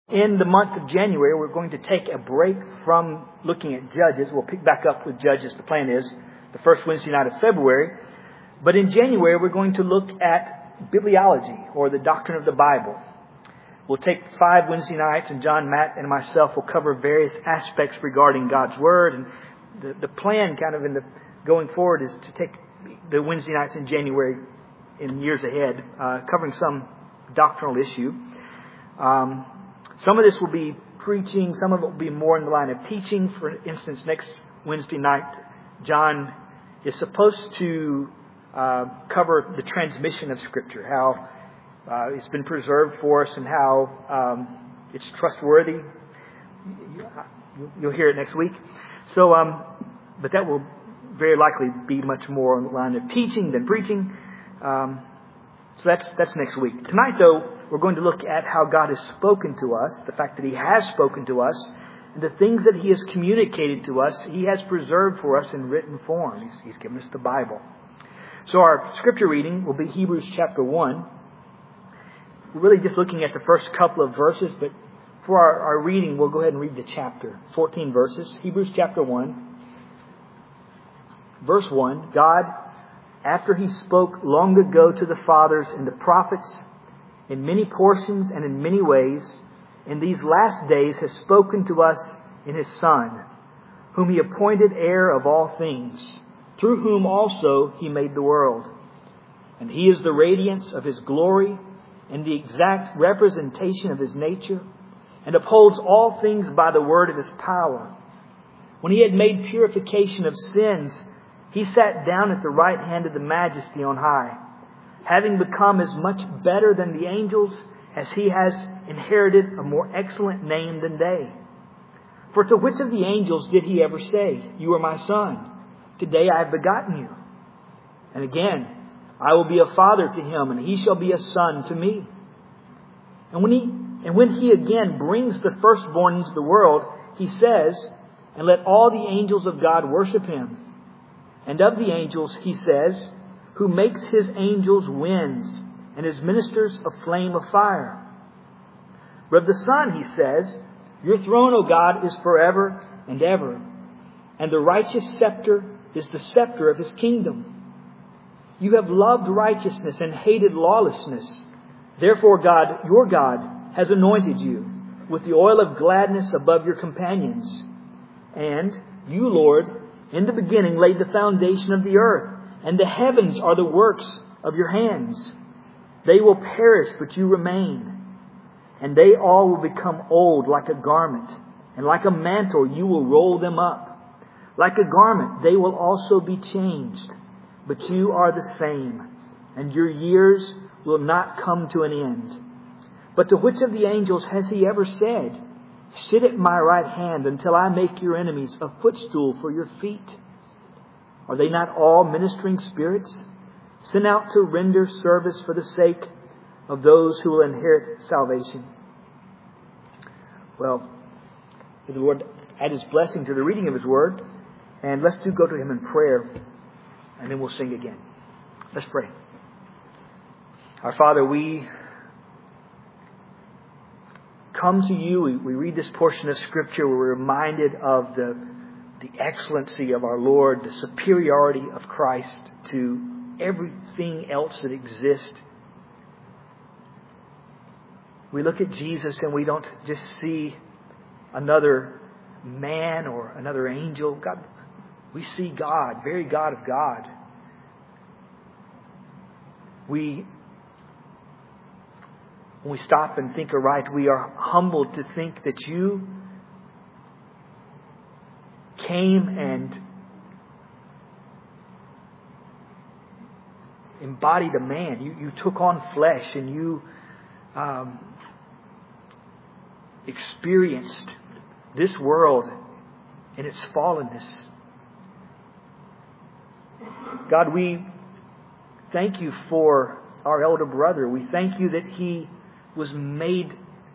In the month of January, we're going to take a break from looking at Judges. We'll pick back up with Judges. The plan is the first Wednesday night of February. But in January, we're going to look at bibliology, or the doctrine of the Bible. We'll take 5 Wednesday nights, and John, Matt, and myself will cover various aspects regarding God's Word. And the plan kind of in the going forward is to take the Wednesday nights in January in years ahead, covering some doctrinal issue. Some of this will be preaching. Some of it will be more in the line of teaching. For instance, next Wednesday night, John is supposed to cover the transmission of Scripture, how it's been preserved for us and how it's trustworthy. You'll hear it next week. So, but that will very likely be much more on the line of teaching than preaching. So that's next week. Tonight, though, we're going to look at how God has spoken to us, the fact that He has spoken to us, and the things that He has communicated to us, He has preserved for us in written form. He's given us the Bible. So our scripture reading will be Hebrews chapter 1. We're really just looking at the first couple of verses, but for our reading, we'll go ahead and read the chapter. 14 verses. Hebrews chapter 1. Verse 1. God, after He spoke long ago to the fathers and the prophets, in many portions and in many ways, in these last days has spoken to us in His Son, whom He appointed heir of all things, through whom also He made the world. And He is the radiance of His glory and the exact representation of His nature, and upholds all things by the word of His power. When He had made purification of sins, He sat down at the right hand of the Majesty on high, having become as much better than the angels as He has inherited a more excellent name than they. For to which of the angels did He ever say, "You are my Son, today I have begotten you"? And again, "I will be a father to him, and he shall be a son to me." And when he again brings the firstborn into the world, He says, "And let all the angels of God worship Him." And of the angels He says, "Who makes His angels winds, and His ministers a flame of fire." But of the Son He says, "Your throne, O God, is forever and ever, and the righteous scepter is the scepter of His kingdom. You have loved righteousness and hated lawlessness. Therefore God, your God, has anointed you with the oil of gladness above your companions. And you, Lord, in the beginning laid the foundation of the earth, and the heavens are the works of your hands. They will perish, but you remain. And they all will become old like a garment, and like a mantle you will roll them up. Like a garment they will also be changed. But you are the same, and your years will not come to an end. But to which of the angels has He ever said, "Sit at my right hand until I make your enemies a footstool for your feet"? Are they not all ministering spirits, sent out to render service for the sake of those who will inherit salvation? Well, may the Lord add His blessing to the reading of His Word. And let's go to Him in prayer, and then we'll sing again. Let's pray. Our Father, we come to You. We read this portion of Scripture. We're reminded of the excellency of our Lord, the superiority of Christ to everything else that exists. We look at Jesus and we don't just see another man or another angel. God, we see God, very God of God. When we stop and think aright, we are humbled to think that You came and embodied a man. You took on flesh, and You experienced this world in its fallenness. God, we thank You for our elder brother. We thank You that he was made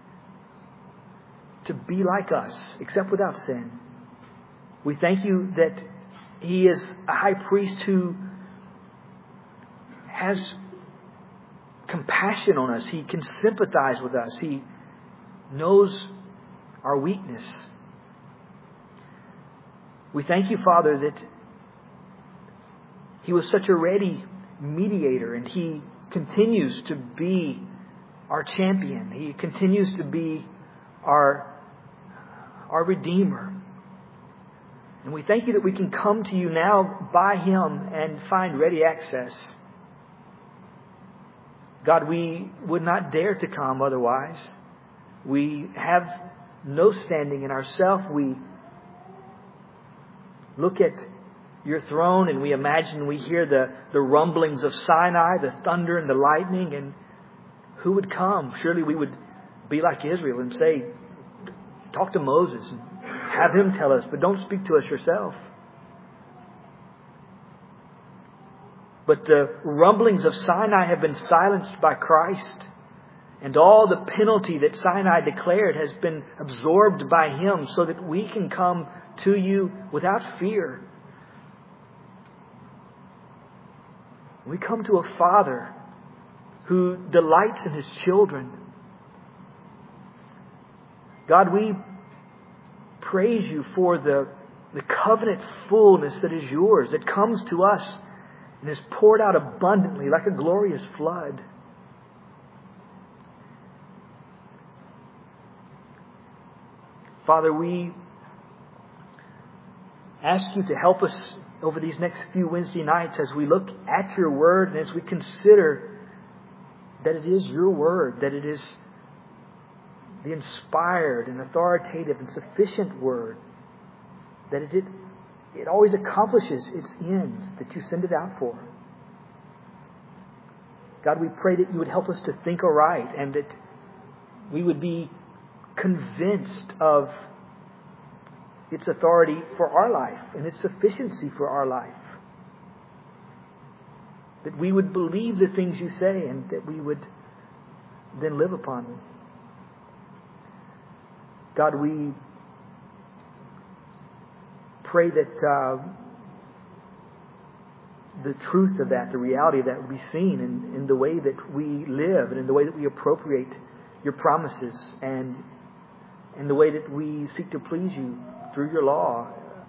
to be like us, except without sin. We thank You that he is a high priest who has compassion on us. He can sympathize with us. He knows our weakness. We thank you, Father, that He was such a ready mediator, and He continues to be our champion. He continues to be our Redeemer. And we thank you that we can come to you now by Him and find ready access. God, we would not dare to come otherwise. We have no standing in ourselves. We look at your throne and we imagine, we hear the rumblings of Sinai, the thunder and the lightning, and who would come? Surely we would be like Israel and say, talk to Moses and have him tell us, but don't speak to us yourself. But the rumblings of Sinai have been silenced by Christ, and all the penalty that Sinai declared has been absorbed by Him, so that we can come to you without fear. We come to a Father who delights in His children. God, we praise you for the covenant fullness that is yours, that comes to us and is poured out abundantly like a glorious flood. Father, we ask you to help us over these next few Wednesday nights as we look at your word and as we consider that it is your word, that it is the inspired and authoritative and sufficient word, that it always accomplishes its ends that you send it out for. God, we pray that you would help us to think aright and that we would be convinced of its authority for our life and its sufficiency for our life. That we would believe the things you say and that we would then live upon them. God, we pray that the truth of that, the reality of that would be seen in the way that we live and in the way that we appropriate your promises and in the way that we seek to please you through your law,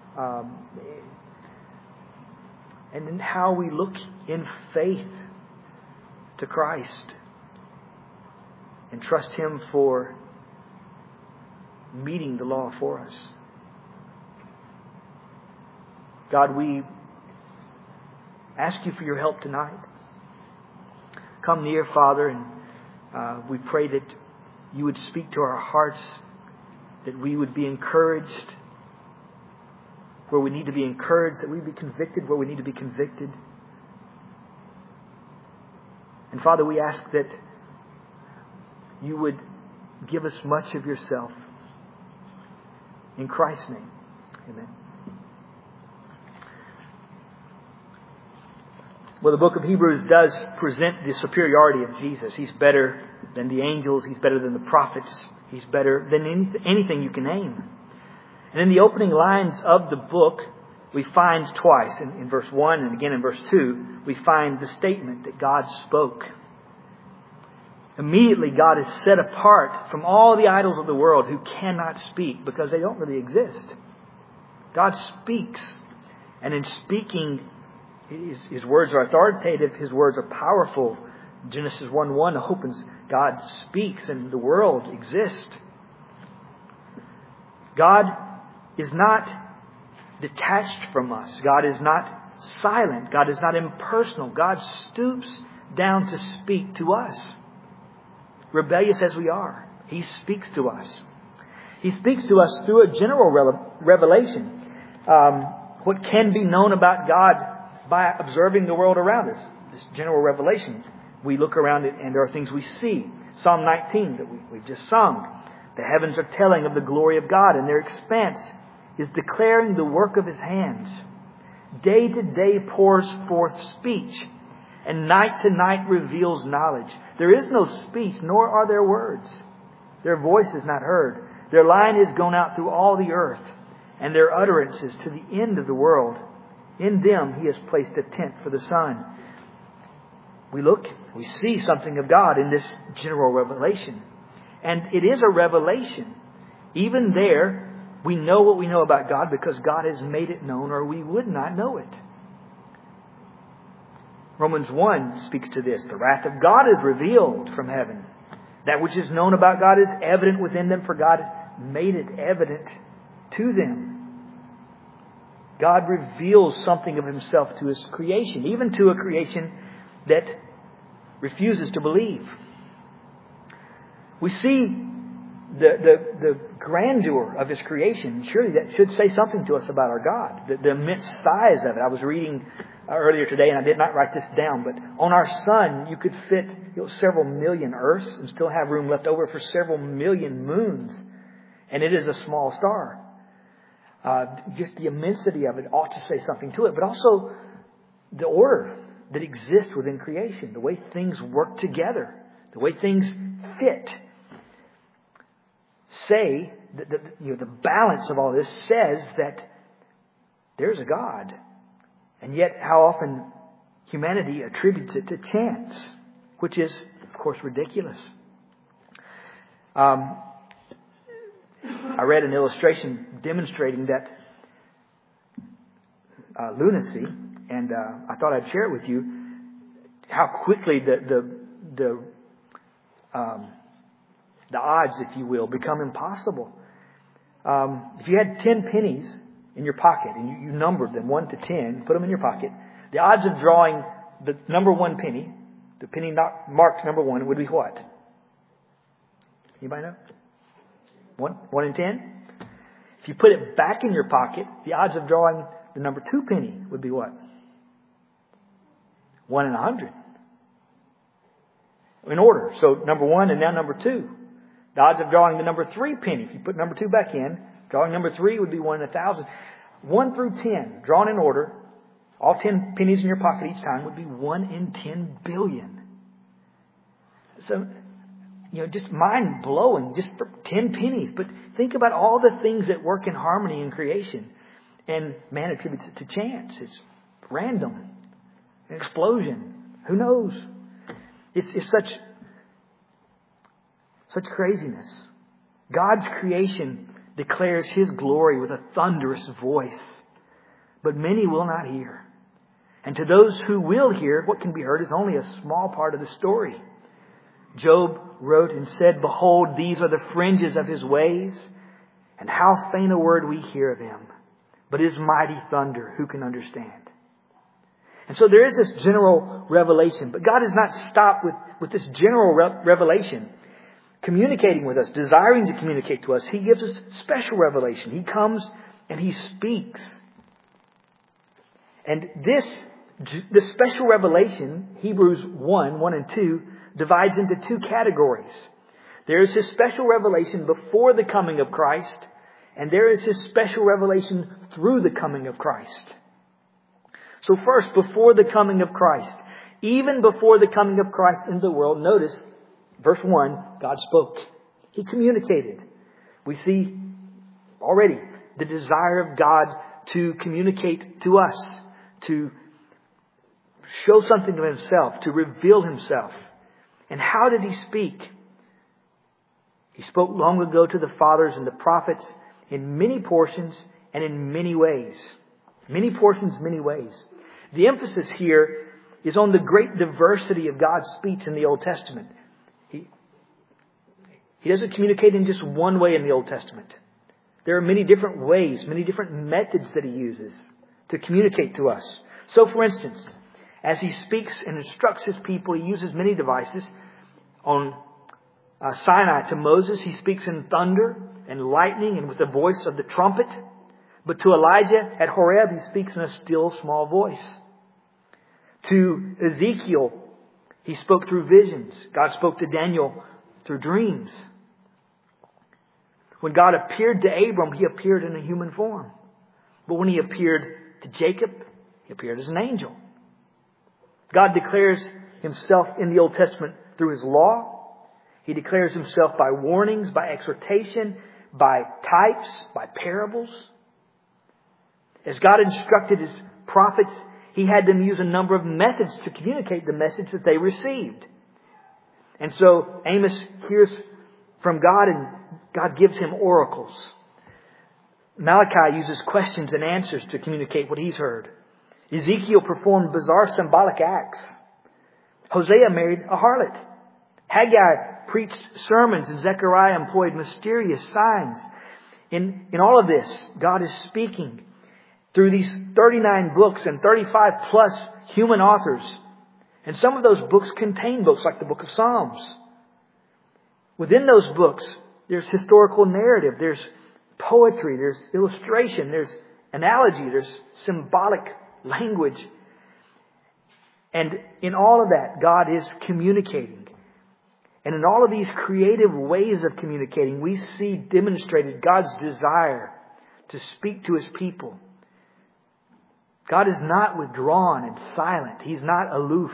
and in how we look in faith to Christ and trust Him for meeting the law for us. God, we ask you for your help tonight. Come near, Father, and we pray that you would speak to our hearts, that we would be encouraged where we need to be encouraged, that we be convicted where we need to be convicted. And Father, we ask that you would give us much of yourself. In Christ's name, amen. Well, the book of Hebrews does present the superiority of Jesus. He's better than the angels. He's better than the prophets. He's better than anything you can name. And in the opening lines of the book, we find twice, in verse 1 and again in verse 2, we find the statement that God spoke. Immediately, God is set apart from all the idols of the world who cannot speak because they don't really exist. God speaks. And in speaking, His words are authoritative. His words are powerful. Genesis 1:1 opens, God speaks and the world exists. God is not detached from us. God is not silent. God is not impersonal. God stoops down to speak to us. Rebellious as we are, He speaks to us. He speaks to us through a general revelation. What can be known about God by observing the world around us. This general revelation. We look around it and there are things we see. Psalm 19 that we've just sung. The heavens are telling of the glory of God, and their expanse is declaring the work of His hands. Day to day pours forth speech, and night to night reveals knowledge. There is no speech, nor are there words. Their voice is not heard. Their line is gone out through all the earth, and their utterances to the end of the world. In them He has placed a tent for the sun. We look, we see something of God in this general revelation. And it is a revelation. Even there, we know what we know about God because God has made it known, or we would not know it. Romans 1 speaks to this. The wrath of God is revealed from heaven. That which is known about God is evident within them, for God made it evident to them. God reveals something of Himself to His creation, even to a creation that refuses to believe. We see the grandeur of His creation. Surely that should say something to us about our God. The immense size of it. I was reading earlier today, and I did not write this down, but on our sun, you could fit several million Earths and still have room left over for several million moons. And it is a small star. Just the immensity of it ought to say something to it, but also the order that exists within creation, the way things work together, the way things fit. Say that the balance of all this says that there's a God, and yet how often humanity attributes it to chance, which is, of course, ridiculous. I read an illustration demonstrating that lunacy, and I thought I'd share it with you. How quickly the odds, if you will, become impossible. If you had 10 pennies in your pocket and you numbered them 1 to 10, put them in your pocket, the odds of drawing the number 1 penny, the penny marked number 1, would be what? Anybody know? 1 in 10? If you put it back in your pocket, the odds of drawing the number 2 penny would be what? 1 in 100. In order. So number 1 and now number 2. The odds of drawing the number 3 penny, if you put number 2 back in, drawing number 3 would be 1 in 1,000. 1 through 10, drawn in order, all 10 pennies in your pocket each time would be 1 in 10 billion. So, just mind-blowing, just for 10 pennies. But think about all the things that work in harmony in creation. And man attributes it to chance. It's random. An explosion. Who knows? It's such craziness. God's creation declares His glory with a thunderous voice. But many will not hear. And to those who will hear, what can be heard is only a small part of the story. Job wrote and said, "Behold, these are the fringes of His ways, and how faint a word we hear of Him. But His mighty thunder, who can understand?" And so there is this general revelation. But God does not stop with this general revelation, communicating with us, desiring to communicate to us. He gives us special revelation. He comes and He speaks. And this special revelation, Hebrews 1 and 2, divides into 2 categories. There is His special revelation before the coming of Christ, and there is His special revelation through the coming of Christ. So first, before the coming of Christ. Even before the coming of Christ into the world, notice, verse 1, God spoke. He communicated. We see already the desire of God to communicate to us, to show something of Himself, to reveal Himself. And how did He speak? He spoke long ago to the fathers and the prophets in many portions and in many ways. Many portions, many ways. The emphasis here is on the great diversity of God's speech in the Old Testament. He doesn't communicate in just one way in the Old Testament. There are many different ways, many different methods that He uses to communicate to us. So, for instance, as He speaks and instructs His people, He uses many devices. On Sinai to Moses, He speaks in thunder and lightning and with the voice of the trumpet. But to Elijah at Horeb, He speaks in a still small voice. To Ezekiel, He spoke through visions. God spoke to Daniel through dreams. When God appeared to Abram, He appeared in a human form. But when He appeared to Jacob, He appeared as an angel. God declares Himself in the Old Testament through His law. He declares Himself by warnings, by exhortation, by types, by parables. As God instructed His prophets, He had them use a number of methods to communicate the message that they received. And so Amos hears from God, and God gives him oracles. Malachi uses questions and answers to communicate what he's heard. Ezekiel performed bizarre symbolic acts. Hosea married a harlot. Haggai preached sermons, and Zechariah employed mysterious signs. In all of this, God is speaking through these 39 books and 35 plus human authors. And some of those books contain books like the book of Psalms. Within those books, there's historical narrative, there's poetry, there's illustration, there's analogy, there's symbolic language. And in all of that, God is communicating. And in all of these creative ways of communicating, we see demonstrated God's desire to speak to His people. God is not withdrawn and silent. He's not aloof.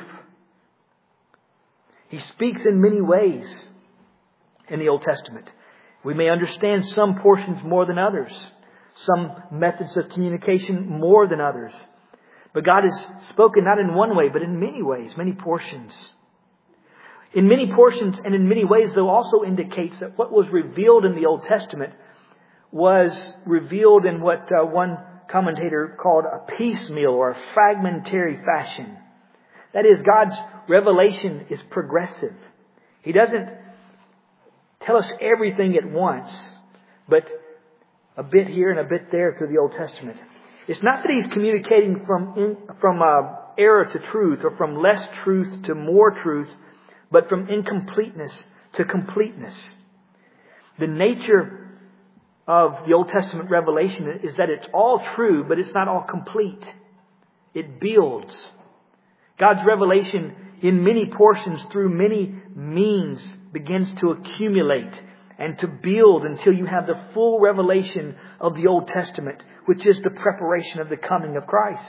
He speaks in many ways in the Old Testament. We may understand some portions more than others, some methods of communication more than others. But God has spoken not in one way, but in many ways, many portions. In many portions and in many ways, though, also indicates that what was revealed in the Old Testament was revealed in what one commentator called a piecemeal or a fragmentary fashion. That is, God's revelation is progressive. He doesn't tell us everything at once, but a bit here and a bit there through the Old Testament. It's not that He's communicating from error to truth or from less truth to more truth, but from incompleteness to completeness. The nature of the Old Testament revelation is that it's all true, but it's not all complete. It builds. God's revelation in many portions through many means begins to accumulate and to build until you have the full revelation of the Old Testament, which is the preparation of the coming of Christ.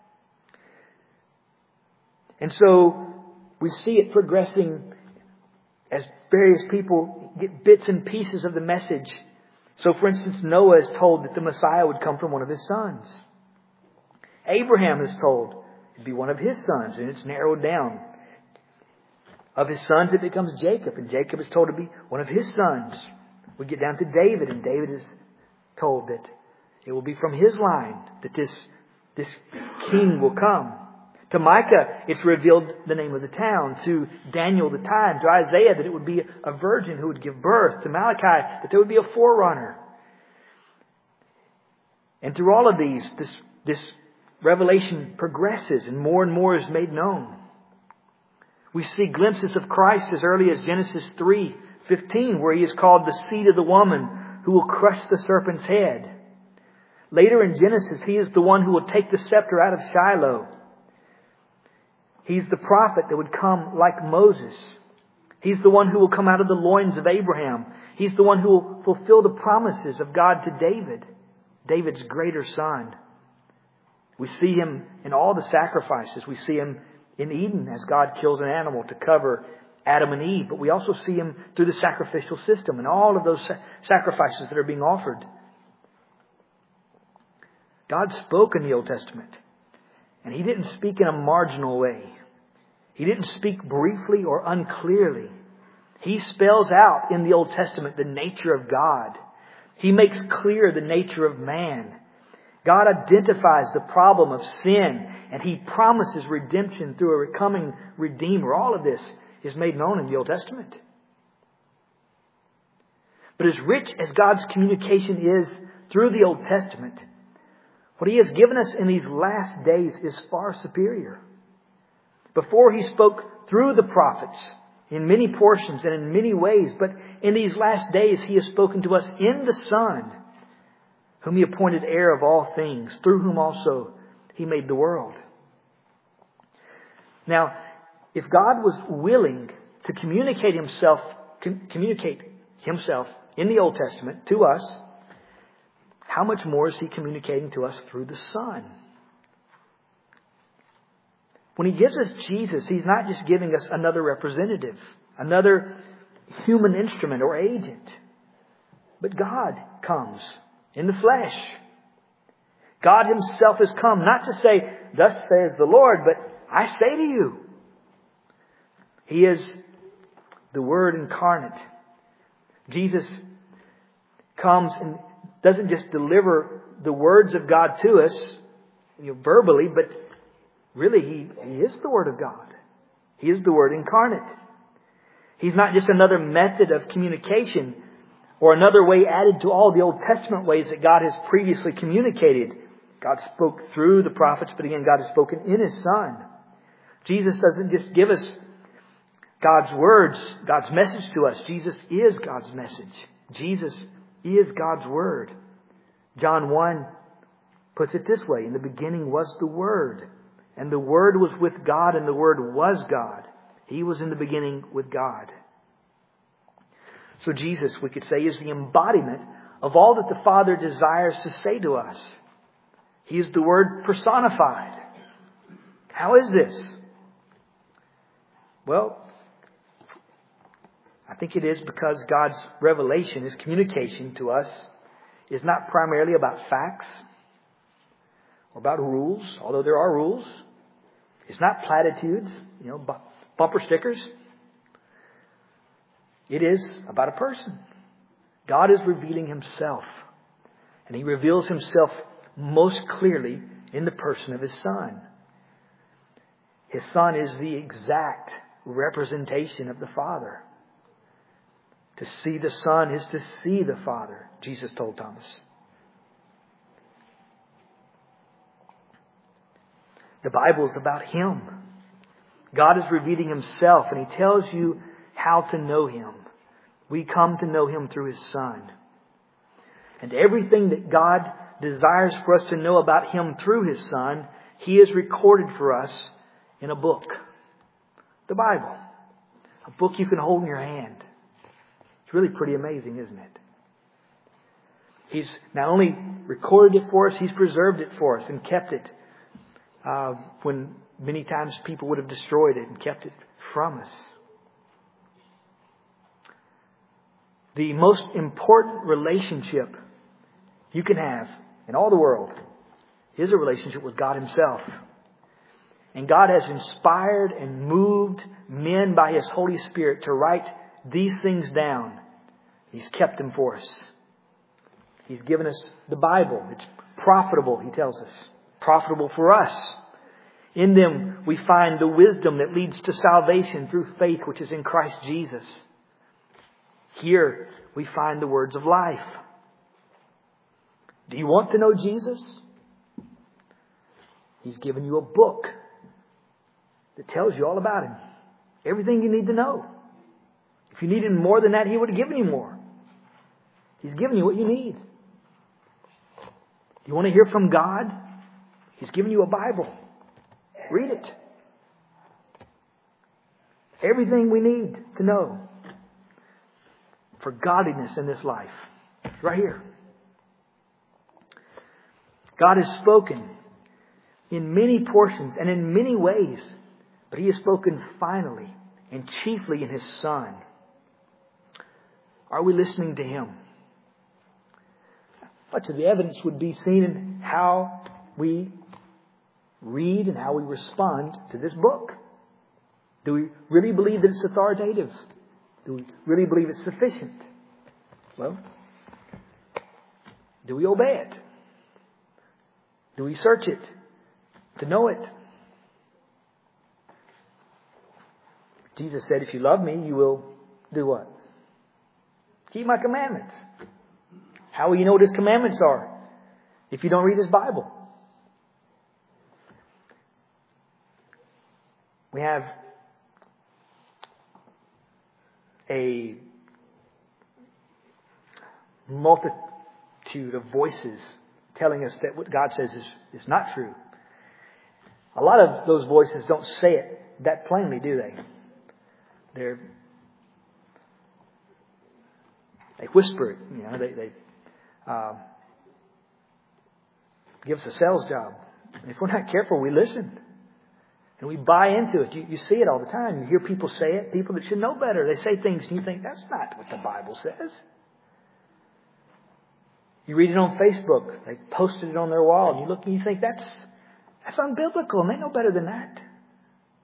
And so we see it progressing as various people get bits and pieces of the message. So, for instance, Noah is told that the Messiah would come from one of his sons. Abraham is told it'd be one of his sons, and it's narrowed down. Of his sons, it becomes Jacob, and Jacob is told to be one of his sons. We get down to David, and David is told that it will be from his line that this king will come. To Micah, it's revealed the name of the town. To Daniel, the time. To Isaiah, that it would be a virgin who would give birth. To Malachi, that there would be a forerunner. And through all of these, this revelation progresses and more is made known. We see glimpses of Christ as early as Genesis 3:15, where He is called the seed of the woman who will crush the serpent's head. Later in Genesis, He is the one who will take the scepter out of Shiloh. He's the prophet that would come like Moses. He's the one who will come out of the loins of Abraham. He's the one who will fulfill the promises of God to David, David's greater son. We see Him in all the sacrifices. We see Him in Eden as God kills an animal to cover Adam and Eve. But we also see Him through the sacrificial system and all of those sacrifices that are being offered. God spoke in the Old Testament. And He didn't speak in a marginal way. He didn't speak briefly or unclearly. He spells out in the Old Testament the nature of God. He makes clear the nature of man. God identifies the problem of sin, and He promises redemption through a coming Redeemer. All of this is made known in the Old Testament. But as rich as God's communication is through the Old Testament, what He has given us in these last days is far superior. Before He spoke through the prophets in many portions and in many ways, but in these last days He has spoken to us in the Son, whom He appointed heir of all things, through whom also He made the world. Now, if God was willing to communicate Himself in the Old Testament to us, how much more is He communicating to us through the Son? When He gives us Jesus, He's not just giving us another representative, another human instrument or agent. But God comes in the flesh. God Himself has come not to say, "Thus says the Lord," but I say to you. He is the Word incarnate, Jesus comes and doesn't just deliver the words of God to us, verbally, but really He is the Word of God. He is the Word incarnate. He's not just another method of communication or another way added to all the Old Testament ways that God has previously communicated. God spoke through the prophets, but again, God has spoken in His Son. Jesus doesn't just give us God's words, God's message to us. Jesus is God's message. Jesus is God's Word. John 1 puts it this way: in the beginning was the Word, and the Word was with God, and the Word was God. He was in the beginning with God. So Jesus, we could say, is the embodiment of all that the Father desires to say to us. He is the Word personified. How is this? Well, I think it is because God's revelation, His communication to us, is not primarily about facts or about rules, although there are rules. It's not platitudes, bumper stickers. It is about a person. God is revealing Himself, and He reveals Himself most clearly in the person of His Son. His Son is the exact representation of the Father. To see the Son is to see the Father, Jesus told Thomas. The Bible is about Him. God is revealing Himself, and He tells you how to know Him. We come to know Him through His Son. And everything that God desires for us to know about Him through His Son, He has recorded for us in a book. The Bible. A book you can hold in your hand. It's really pretty amazing, isn't it? He's not only recorded it for us, He's preserved it for us and kept it when many times people would have destroyed it and kept it from us. The most important relationship you can have in all the world is a relationship with God Himself. And God has inspired and moved men by His Holy Spirit to write these things down. He's kept them for us. He's given us the Bible. It's profitable, He tells us. Profitable for us. In them we find the wisdom that leads to salvation through faith which is in Christ Jesus. Here we find the words of life. Do you want to know Jesus? He's given you a book that tells you all about Him. Everything you need to know. If you needed more than that, He would have given you more. He's given you what you need. You want to hear from God? He's given you a Bible. Read it. Everything we need to know for godliness in this life. Right here. God has spoken in many portions and in many ways, but He has spoken finally and chiefly in His Son. Are we listening to Him? Much of the evidence would be seen in how we read and how we respond to this book. Do we really believe that it's authoritative? Do we really believe it's sufficient? Well, do we obey it? Do we search it to know it? Jesus said, if you love me, you will do what? Keep my commandments. How will you know what His commandments are if you don't read His Bible? We have a multitude of voices telling us that what God says is not true. A lot of those voices don't say it that plainly, do they? They whisper it. They give us a sales job. And if we're not careful, we listen. And we buy into it. You see it all the time. You hear people say it. People that should know better. They say things and you think, that's not what the Bible says. You read it on Facebook. They posted it on their wall. And you look and you think, that's unbiblical. And they know better than that.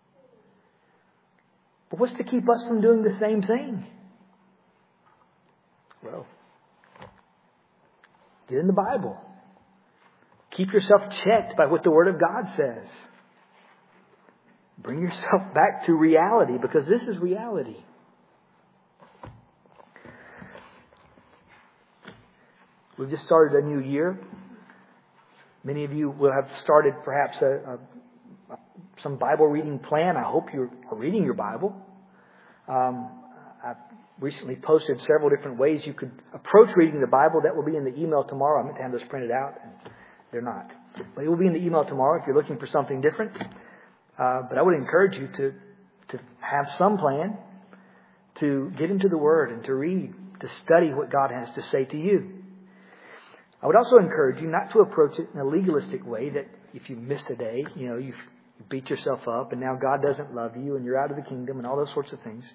But what's to keep us from doing the same thing? Well, get in the Bible. Keep yourself checked by what the Word of God says. Bring yourself back to reality, because this is reality. We've just started a new year. Many of you will have started perhaps some Bible reading plan. I hope you are reading your Bible. I've recently posted several different ways you could approach reading the Bible. That will be in the email tomorrow. I meant to have those printed out, and they're not. But it will be in the email tomorrow if you're looking for something different. But I would encourage you to have some plan to get into the Word and to read, to study what God has to say to you. I would also encourage you not to approach it in a legalistic way, that if you miss a day, you beat yourself up and now God doesn't love you and you're out of the kingdom and all those sorts of things.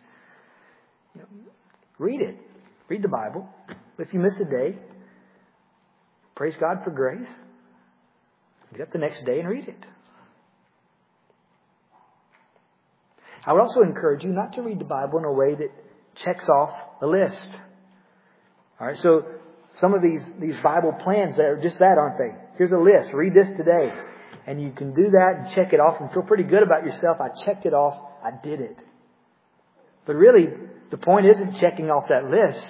Read it. Read the Bible. If you miss a day, praise God for grace. Get up the next day and read it. I would also encourage you not to read the Bible in a way that checks off a list. All right, so some of these Bible plans are just that, aren't they? Here's a list. Read this today. And you can do that and check it off and feel pretty good about yourself. I checked it off. I did it. But really, the point isn't checking off that list.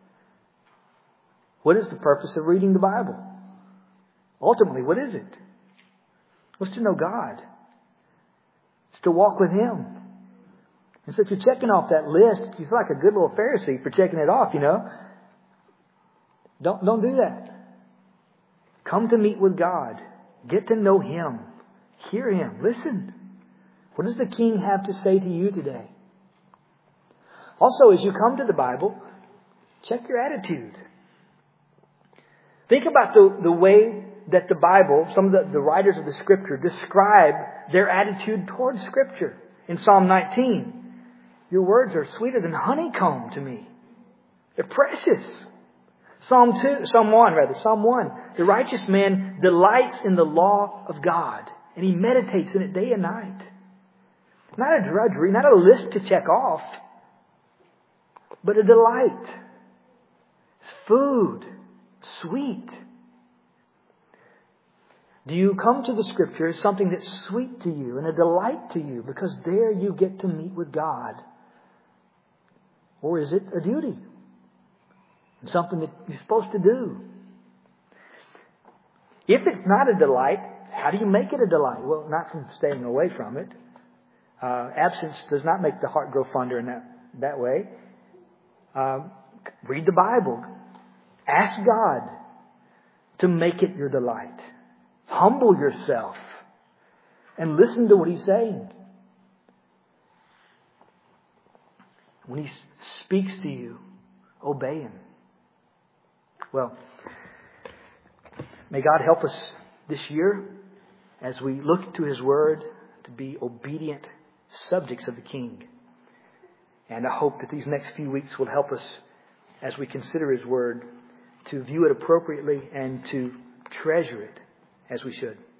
What is the purpose of reading the Bible? Ultimately, what is it? Well, it's to know God. It's to walk with Him. And so if you're checking off that list, you feel like a good little Pharisee for checking it off, Don't do that. Come to meet with God. Get to know Him. Hear Him. Listen. What does the King have to say to you today? Also, as you come to the Bible, check your attitude. Think about the way that the Bible, some of the writers of the Scripture, describe their attitude towards Scripture. In Psalm 19, your words are sweeter than honeycomb to me. They're precious. Psalm 1. The righteous man delights in the law of God, and he meditates in it day and night. Not a drudgery, not a list to check off, but a delight. It's food, sweet. Do you come to the Scripture as something that's sweet to you and a delight to you because there you get to meet with God? Or is it a duty? Something that you're supposed to do? If it's not a delight, how do you make it a delight? Well, not from staying away from it. Absence does not make the heart grow fonder in that way. Read the Bible. Ask God to make it your delight. Humble yourself and listen to what He's saying. When He speaks to you, obey Him. Well, may God help us this year as we look to His Word to be obedient subjects of the King. And I hope that these next few weeks will help us as we consider His Word to view it appropriately and to treasure it as we should.